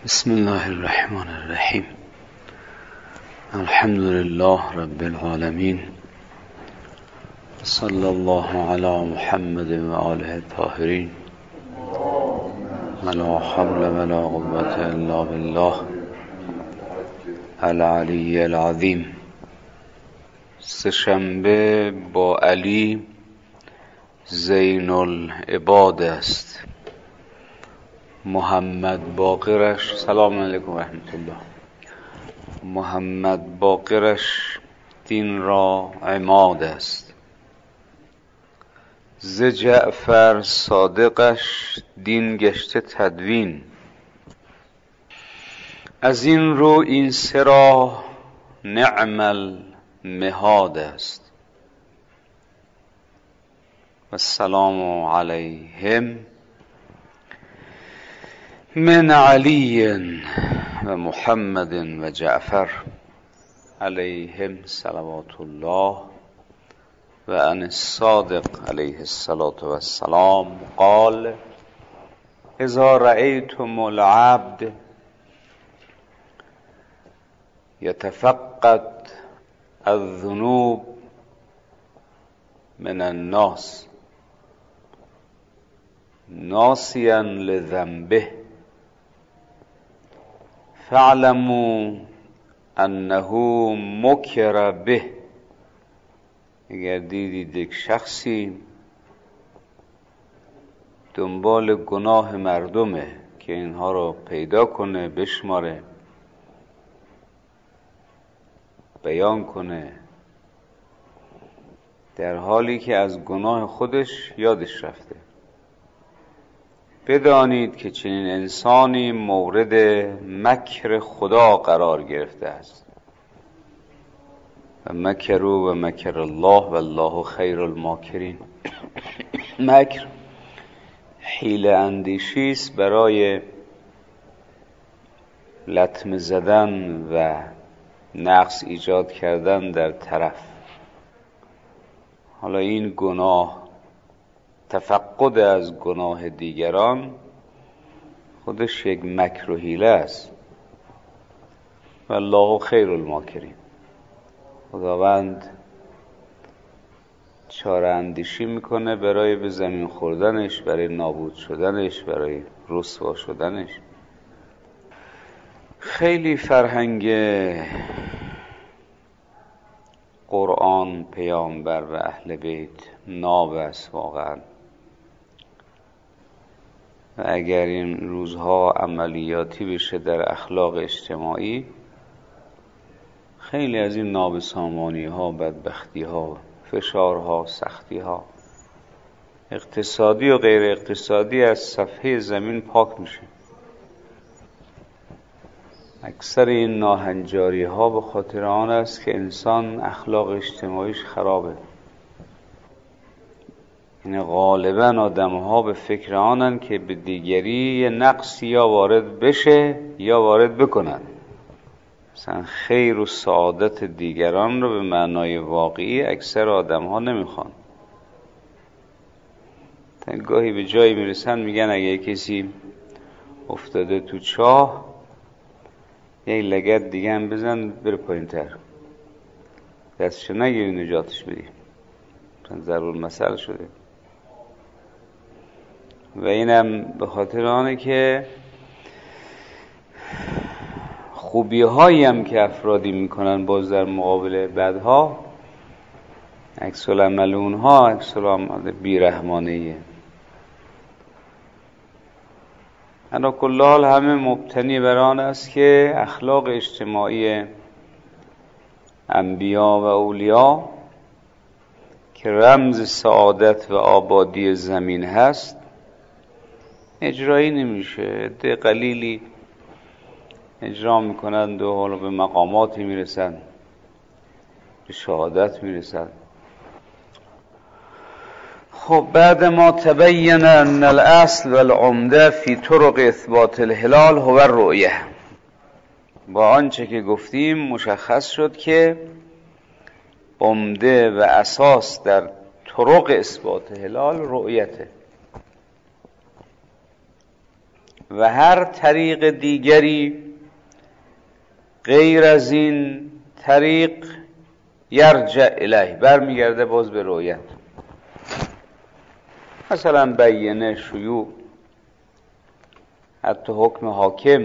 بسم الله الرحمن الرحیم. الحمد لله رب العالمین، صلی الله علی محمد و آله الطاهرین، ولا حول ولا قوة الا بالله العلی العظیم. سه‌شنبه با علی زین العباد است. محمد باقرش، سلام علیکم و رحمت الله، محمد باقرش دین را عماد است. ز جعفر صادقش دین گشته تدوین. از این رو این سه را نعم المهاد است. و السلام علیهم من علی و محمد و جعفر علیهم صلوات الله و عن الصادق علیه الصلاة والسلام قال: اذا رأیتم العبد یتفقد الذنوب من الناس ناسیا لذنبه فاعلموا انه مکر به. اگر دیدید یک شخصی دنبال گناه مردمه که اینها رو پیدا کنه، بشماره، بیان کنه، در حالی که از گناه خودش یادش رفته، بدانید که چنین انسانی مورد مکر خدا قرار گرفته است. و مکروا و مکر الله و الله خیر الماکرین. مکر حیله اندیشی است برای لطمه زدن و نقص ایجاد کردن در طرف. حالا این گناه، تفقد از گناه دیگران، خودش یک مکر و حیله است. و الله خیر الماکرین. خداوند چاره اندیشی میکنه برای به زمین خوردنش، برای نابود شدنش، برای رسوا شدنش. خیلی فرهنگ قرآن، پیامبر و اهل بیت ناب است واقعا. و اگر این روزها عملیاتی بشه در اخلاق اجتماعی، خیلی از این نابسامانی ها، بدبختی ها، فشار ها، سختی ها، اقتصادی و غیر اقتصادی، از صفحه زمین پاک میشه. اکثر این ناهنجاری ها به خاطر آن است که انسان اخلاق اجتماعیش خرابه. این غالبا آدم ها به فکر آنن که به دیگری یه نقصی یا وارد بشه یا وارد بکنن. مثلا خیر و سعادت دیگران رو به معنای واقعی اکثر آدم ها نمیخوان. گاهی به جایی میرسن میگن اگه کسی افتاده تو چاه، یک لگد دیگه هم بزن بره پایین تر، دستشو نگیری نجاتش بدی. ضرور مسئله شده. و اینم به خاطر آنه که خوبی هایی هم که افرادی میکنن باز در مقابل بدها، عکس العمل اونها عکس العمل بیرحمانیه. علی کل حال همه مبتنی بر آن است که اخلاق اجتماعی انبیا و اولیاء که رمز سعادت و آبادی زمین هست اجرایی نمیشه. عده قلیلی اجرا میکنند و حالا به مقاماتی میرسن، به شهادت میرسن. خب بعد ما تبین ان الاصل والعمده فی طرق اثبات الهلال هو الرؤیه، با آنچه که گفتیم مشخص شد که عمده و اساس در طرق اثبات هلال رؤیته. و هر طریق دیگری غیر از این طریق یرجع الیه، برمیگرده باز به رؤیت. مثلا بیینه، شیوع، حتی حکم حاکم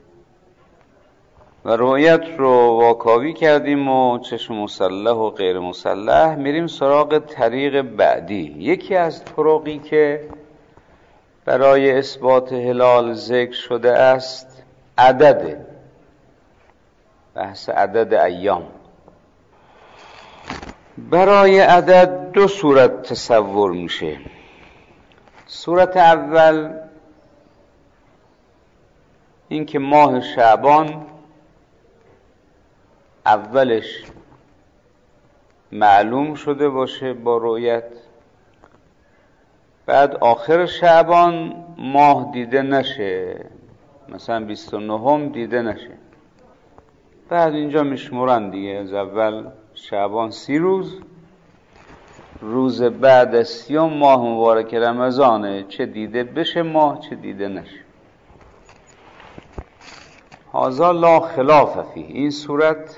و رؤیت رو واکاوی کردیم و چشم مسلح و غیر مسلح. میریم سراغ طریق بعدی. یکی از طرقی که برای اثبات هلال ذکر شده است عدده، بحث عدد ایام. برای عدد دو صورت تصور میشه. صورت اول این که ماه شعبان اولش معلوم شده باشه با رؤیت، بعد آخر شعبان ماه دیده نشه، مثلا 29 دیده نشه. بعد اینجا میشمرن دیگه، از اول شعبان 30 روز، روز بعد از 30 ماه مبارک رمضانه، چه دیده بشه ماه چه دیده نشه. هذا لا خلاف فیه، این صورت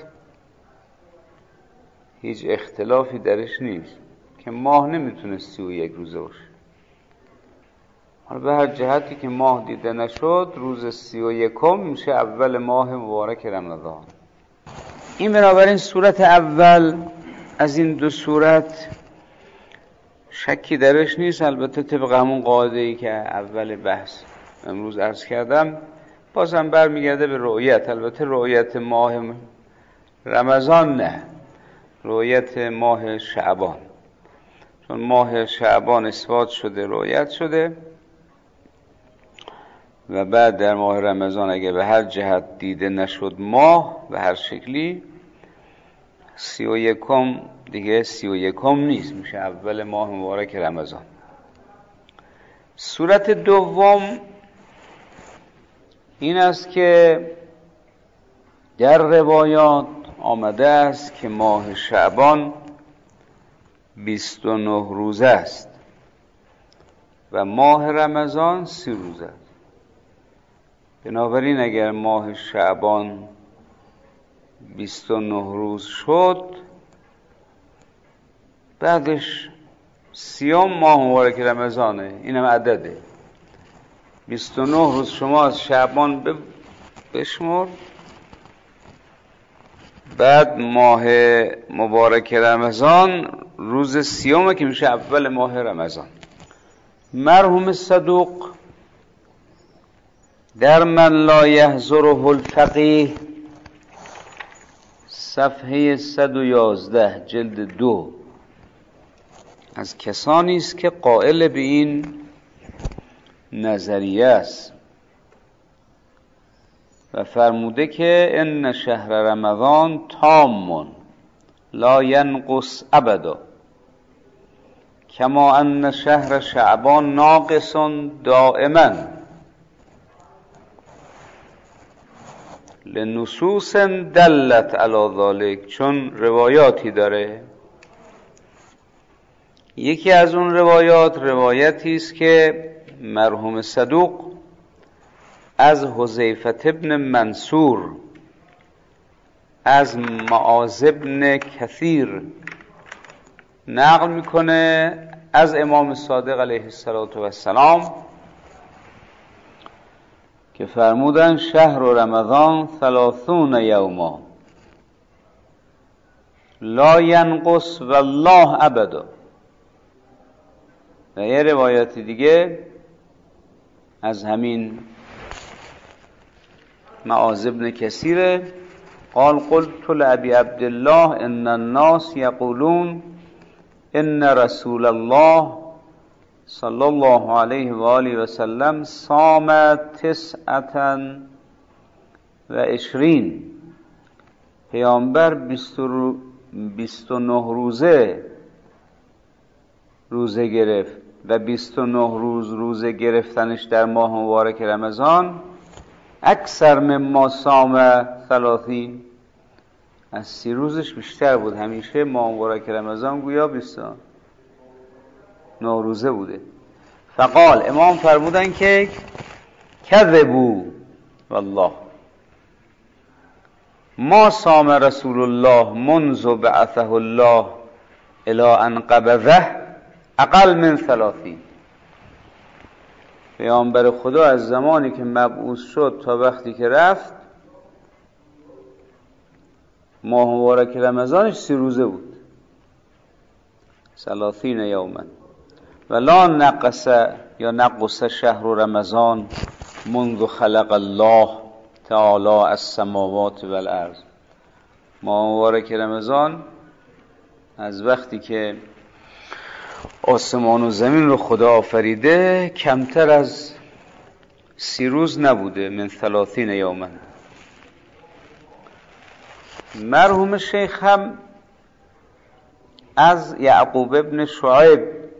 هیچ اختلافی درش نیست که ماه نمیتونه 31 روزه باشه. حالا به هر جهتی که ماه دیده نشد، روز 31 میشه اول ماه مبارک رمضان. این بنابراین صورت اول از این دو صورت شکی درش نیست. البته طبق همون قاعده‌ای که اول بحث امروز عرض کردم بازم برمیگرده به رؤیت. البته رؤیت ماه رمضان نه، رؤیت ماه شعبان، چون ماه شعبان اثبات شده، رؤیت شده و بعد در ماه رمضان اگه به هر جهت دیده نشد ماه به هر شکلی 31 دیگه 31 نیست، میشه اول ماه مبارک رمضان. صورت دوم این است که در روایات آمده است که ماه شعبان 29 روزه است و ماه رمضان 30 روزه است. بنابراین اگر ماه شعبان 29 روز شد، بعدش 30 ماه مبارک رمضانه، اینم عدده 29 روز. شما از شعبان بشمر، بعد ماه مبارک رمضان روز 30 که میشه اول ماه رمضان. مرحوم صدوق در من لا یحضره الفقیه صفحه 111 جلد 2 از کسانی است که قائل به این نظریه است و فرموده که ان شهر رمضان تام لا ینقص ابدا کما ان شهر شعبان ناقص دائما لنصوص دلت علی ذلک. چون روایاتی داره، یکی از اون روایاتی است که مرحوم صدوق از حذیفه ابن منصور از معاذ ابن کثیر نقل میکنه از امام صادق علیه السلام که فرمودن شهر رمضان 30 یوما لا ینقص والله ابدا. و یه روایت دیگه از همین معاذ ابن کثیر قال قلت لأبي عبد الله ان الناس يقولون ان رسول الله صلی الله علیه و آله و سلم صام 29. پیامبر 29 روزه گرفت و 29 روزه گرفتنش در ماه مبارک رمضان اکثر مما صام 30 از 30 روزش بیشتر بود. همیشه ماه مبارک رمضان گویا 29 روزه بوده. فقال امام فرمودن که کذبوا والله ما صام رسول الله منذ بعثه الله الی ان قبضه اقل من 30. پیامبر خدا از زمانی که مبعوث شد تا وقتی که رفت ماه مبارک رمضانش 30 روزه بود، 30 یوما. ولا نقص یا نقص شهر رمضان منذ خلق الله تعالی السماوات والارض. ماه مبارک رمضان از وقتی که آسمان و زمین رو خدا آفریده کمتر از 30 روز نبوده، من 30 یوما. مرحوم شیخ هم از یعقوب ابن شعیب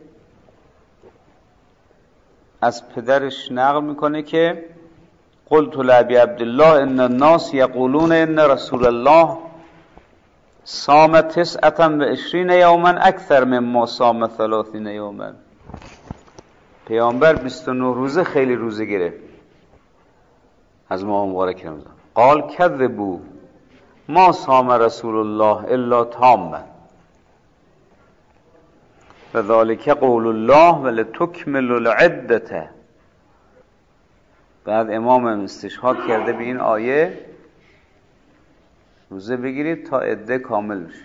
از پدرش نقل میکنه که قلت لابی عبدالله ان الناس یقولون ان رسول الله صام 29 یوما اکثر مما صام 30 یوما. پیامبر 29 روزه خیلی روزه گرفت از ماه مبارک رمضان. قال کذبوا ما صام رسول الله الا تاما فذلك قول الله ولتکملوا العدة. بعد امام استشهاد کرده به این آیه روزه بگیرید تا عده کامل بشه.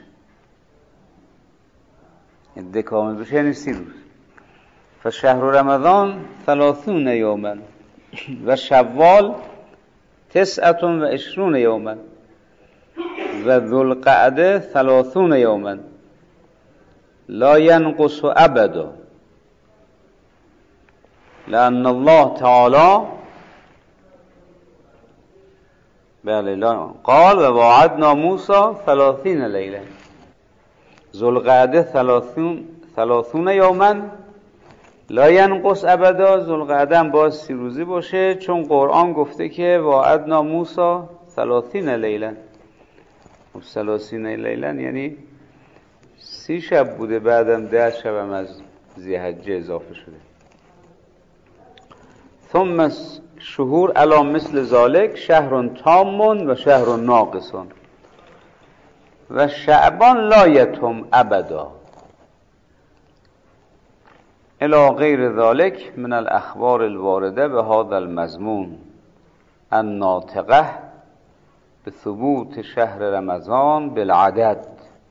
عده کامل بشه یعنی 30 روز. فشهر رمضان 30 یوما و شوال 29 یوما و ذوالقعده 30 یوما لا ینقص ابدا لأن الله تعالی بله لا قال و وعدنا موسی 30 لیله ذوالقعده 30 یوما لا ینقص ابدا. ذوالقعده هم باز 30 روزی باشه چون قرآن گفته که وعدنا موسی 30 لیله. 30 لیله یعنی 30 شب بوده، بعدم 10 شبم از ذی‌حجه اضافه شده. ثم شهور علی مثل ذالک شهر تام و شهر ناقص و شعبان لا یتم ابدا الی غیر ذالک من الاخبار الوارده به هذا المضمون الناطقه به ثبوت شهر رمضان بالعدد.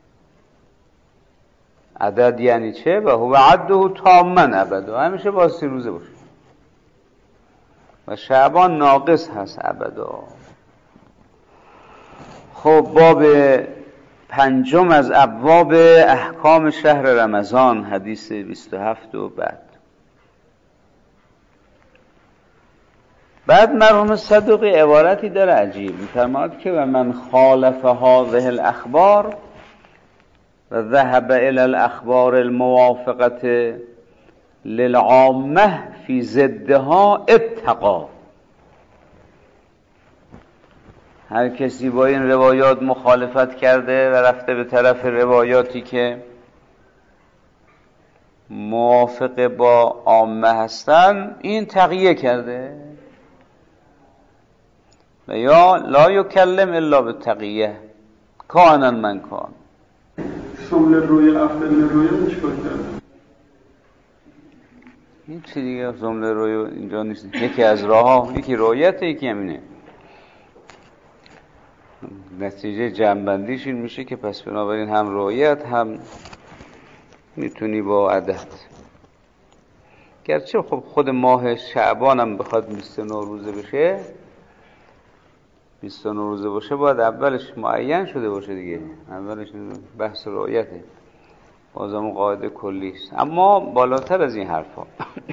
عدد یعنی چه؟ و هو عده تاما ابدا، همیشه با 30 روزه باشه. و شعبان ناقص هست ابدا. خب باب 5 از ابواب احکام شهر رمضان، حدیث 27 و بعد مرحوم صدوقی عبارتی داره عجیب، می‌فرماد که و من خالف هذه الاخبار و ذهب الى الاخبار الموافقه للعامه فی ضدها اتقا. هر کسی با این روایات مخالفت کرده و رفته به طرف روایاتی که موافق با عامه هستن این تقیه کرده و یا لا یکلم الا بالتقیه کانا من کان. شمل روی افضل روی چیکار کرده؟ این چی دیگه جمله روی اینجا نیست. یکی از راه‌ها، یکی رویت، یکی همینه. نتیجه جمع‌بندیش این میشه که پس بنابراین هم رویت هم میتونی با عدد. گرچه خب خود ماه شعبان هم بخواد 29 روزه بشه، 29 روزه باشه باید اولش معین شده باشه دیگه. اولش بحث رویته، بازم قاعده کلی است، اما بالاتر از این حرفا.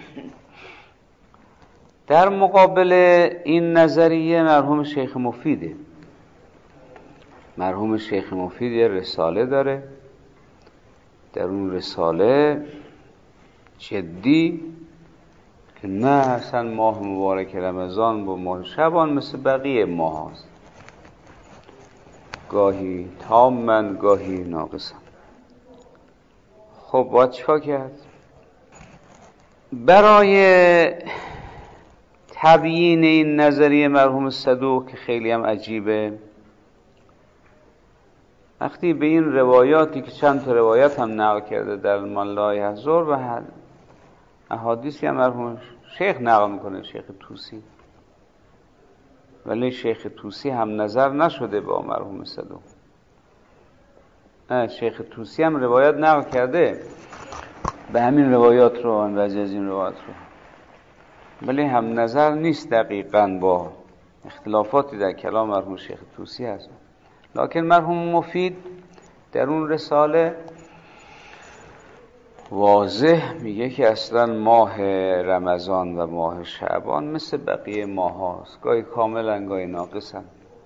در مقابل این نظریه مرحوم شیخ مفیده. مرحوم شیخ مفید یه رساله داره، در اون رساله جدی که نه اصلا ماه مبارک رمضان با ماه شعبان مثل بقیه ماه هست، گاهی تامن گاهی ناقصن. خب باید چیکار کرد؟ برای تبیین این نظریه مرحوم صدوق که خیلی هم عجیبه، وقتی به این روایاتی که چند تا روایت هم نقل کرده در من لا یحضر و احادیثی هم مرحوم شیخ نقل میکنه، شیخ طوسی، ولی شیخ طوسی هم نظر نشده با مرحوم صدوق. شیخ طوسی هم روایت نقل کرده به همین روایات رو، بعضی از این روایات رو، ولی هم نظر نیست دقیقاً، با اختلافاتی در کلام مرحوم شیخ طوسی هست. لکن مرحوم مفید در اون رساله واضح میگه که اصلا ماه رمضان و ماه شعبان مثل بقیه ماه هاست، گاهی کاملا گاهی ناقصن.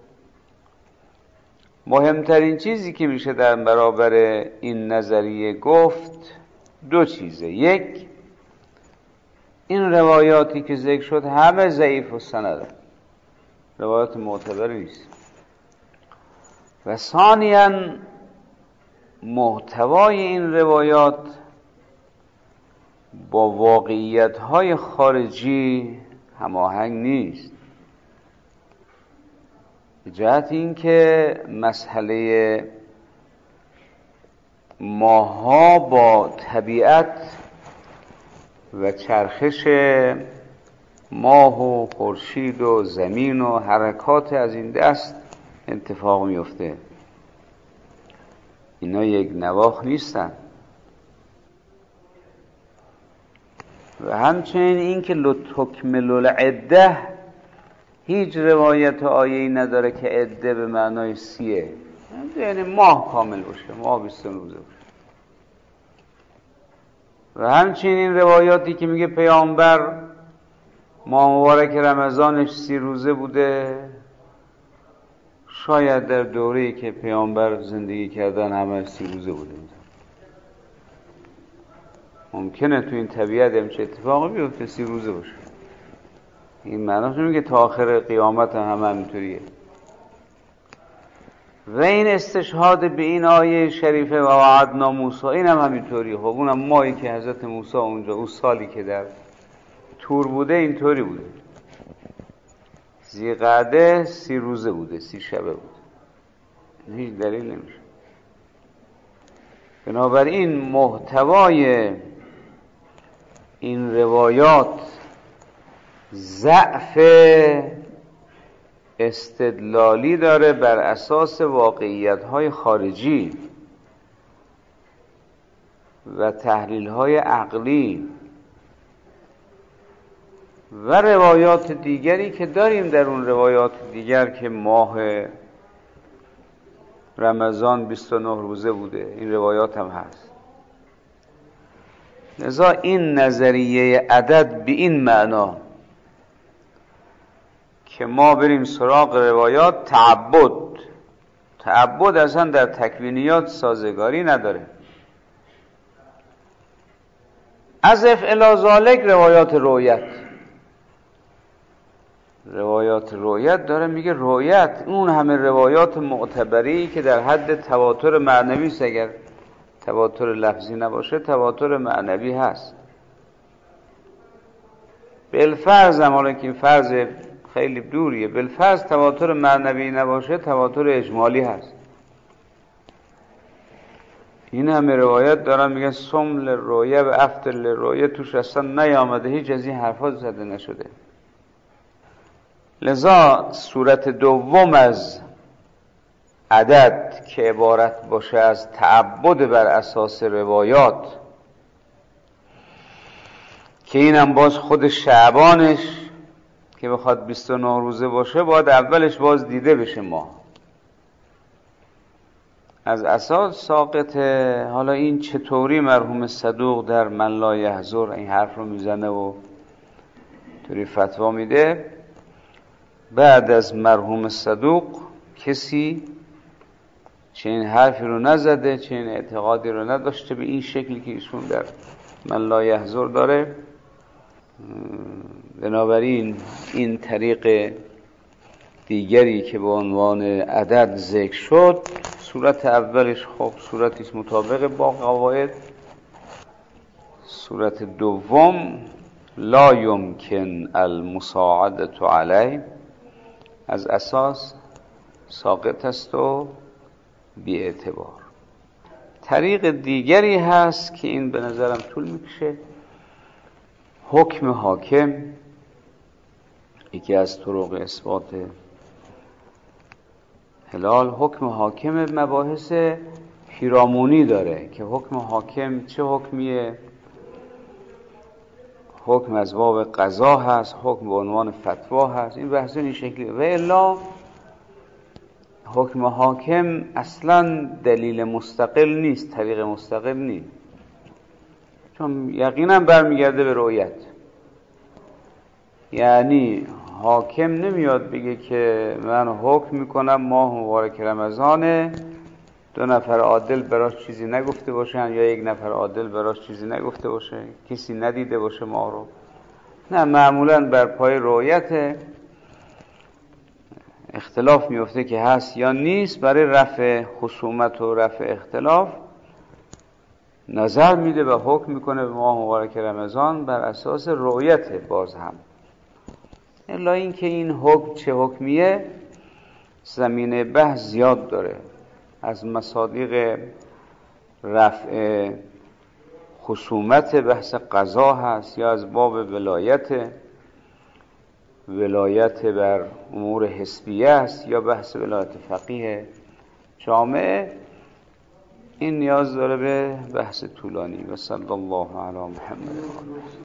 مهمترین چیزی که میشه در برابر این نظریه گفت دو چیزه. یک، این روایاتی که ذکر شد همه ضعیف و سنده، روایات معتبری نیست. و ثانیاً محتوای این روایات با واقعیت‌های خارجی هماهنگ نیست، به جهت این که مسئله ماها با طبیعت و چرخش ماه و خورشید و زمین و حرکات از این دست اتفاق میفته. اینا یک نواخت نیستن. و همچنین این که لتکمل العده، هیچ روایت آیه‌ای نداره که عده به معنای 30، یعنی ماه کامل باشه، ماه 20 روزه باشه. و همچنین روایاتی که میگه پیامبر ماه مبارک رمضانش 30 روزه بوده، شاید در دوره‌ای که پیامبر زندگی کردن همه 30 روزه بوده. ممکنه تو این طبیعت همچه اتفاقی بیفته 30 روزه باشه. این معناش نمیگه تا آخر قیامت هم همینطوریه. و این استشهاد به این آیه شریفه و وعدنا موسی، این هم همینطوریه. خب اونم ماهی که حضرت موسی اونجا اون سالی که در تور بوده اینطوری بوده، ذی‌قعده 30 روزه بوده، 30 شبه بوده. هیچ دلیل نمیشه. بنابراین محتوای این روایات ضعف استدلالی داره بر اساس واقعیت‌های خارجی و تحلیل‌های عقلی و روایات دیگری که داریم. در اون روایات دیگر که ماه رمضان 29 روزه بوده، این روایات هم هست. لذا این نظریه عدد به این معنا که ما بریم سراغ روایات تعبد اصلا در تکوینیات سازگاری نداره. اضف الی ذالک روایات رؤیت داره میگه رؤیت اون همه روایات معتبری که در حد تواتر معنوی است، اگر تواتر لفظی نباشه تواتر معنوی هست. بالفرض، حالا که این فرض خیلی دوریه، بالفرض تواتر معنوی نباشه تواتر اجمالی هست. این همه روایت دارن میگن صم للرؤیه و افطر للرؤیه، توش اصلا نیامده، هیچ از این حرفا زده نشده. لذا صورت دوم از عدد که عبارت باشه از تعبد بر اساس روایات، که اینم باز خود شعبانش که بخواد 29 روزه باشه باید اولش باز دیده بشه ماه، از اساس ساقطه. حالا این چطوری مرحوم صدوق در من لا یحضر این حرف رو میزنه و طوری فتوا میده؟ بعد از مرحوم صدوق کسی چنین حرفی رو نزده، چنین اعتقادی رو نداشته به این شکلی که ایشون در من لا یحضر داره. بنابراین این طریق دیگری که به عنوان عدد ذکر شد، صورت اولش خب صورتی مطابق با قواعد، صورت دوم لا یمکن المساعدة علیه از اساس ساقط است و بی اعتبار. طریق دیگری هست که این به نظرم طول میکشه. حکم حاکم یکی از طرق اثبات حلال. حکم حاکم مباحث پیرامونی داره که حکم حاکم چه حکمیه. حکم از باب قضا هست، حکم به عنوان فتوا هست، این بحث این شکلی. و الا حکم حاکم اصلا دلیل مستقل نیست، طریق مستقل نیست، چون یقینا برمیگرده به رؤیت. یعنی حاکم نمیاد بگه که من حکم میکنم ماه مبارک رمضانه، 2 نفر عادل براش چیزی نگفته باشن یا 1 نفر عادل براش چیزی نگفته باشه، کسی ندیده باشه ما رو. نه، معمولا بر پای رؤیت اختلاف میفته که هست یا نیست. برای رفع خصومت و رفع اختلاف نظر میده و حکم میکنه به ماه مبارک رمضان بر اساس رؤیت. باز هم الا این که این حکم چه حکمیه زمینه بحث زیاد داره. از مصادیق رفع خصومت بحث قضا هست، یا از باب ولایت بر امور حسبیه است، یا بحث ولایت فقیه جامعه. این نیاز داره به بحث طولانی. و صلی الله علی محمد.